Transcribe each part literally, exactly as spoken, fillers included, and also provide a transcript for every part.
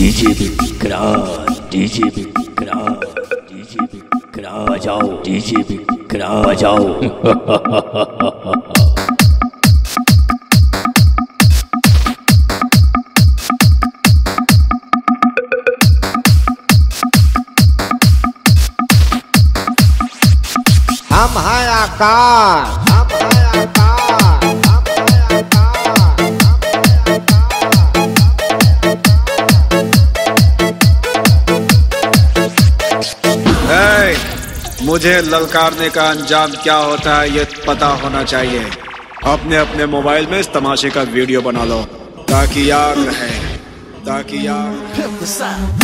DJ Vikrant DJ Vikrant DJ Vikrant बजाओ DJ Vikrant बजाओ। हम हैं आकाश, हम हैं आकाश, हम हैं आकाश। मुझे ललकारने का अंजाम क्या होता है ये पता होना चाहिए। अपने अपने मोबाइल में इस तमाशे का वीडियो बना लो ताकि याद रहे, ताकि याद रहे।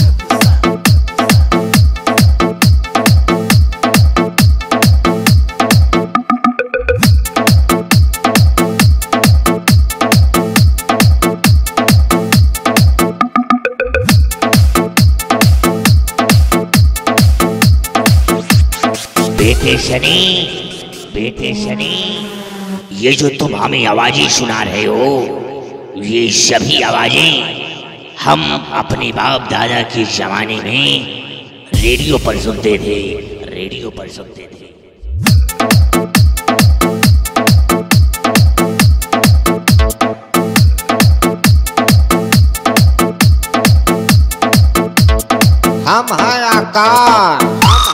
बेटे शनि, बेटे शनि, ये जो तुम हमें आवाजें सुना रहे हो, ये सभी आवाजें हम अपने बाप दादा के जमाने में रेडियो पर सुनते थे, रेडियो पर सुनते थे। हम हैं आकाश।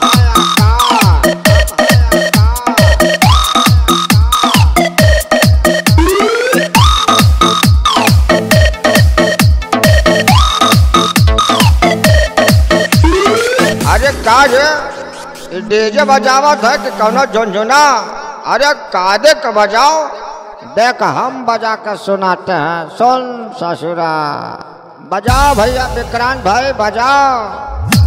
अरे काज डीजे बजावत है कि कौनो झुनझुना? अरे कादे के बजाओ, देख हम बजा कर सुनाते हैं। सुन ससुरा, बजाओ भैया विक्रांत भाई बजाओ।